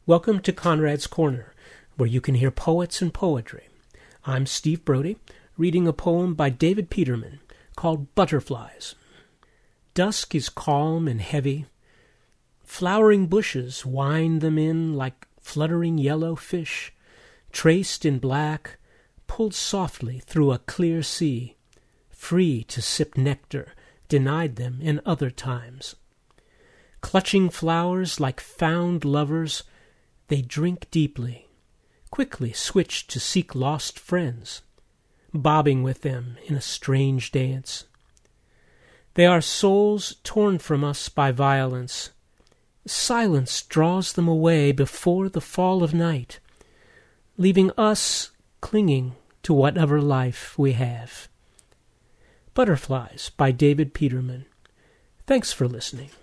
Welcome to Conrad's Corner, where you can hear poets and poetry. I'm Steve Brody, reading a poem by David Peterman called Butterflies. Dusk is calm and heavy. Flowering bushes wind them in like fluttering yellow fish, traced in black, pulled softly through a clear sea, free to sip nectar denied them in other times. Clutching flowers like found lovers, they drink deeply, quickly switch to seek lost friends, bobbing with them in a strange dance. They are souls torn from us by violence. Silence draws them away before the fall of night, leaving us clinging to whatever life we have. Butterflies by David Peterman. Thanks for listening.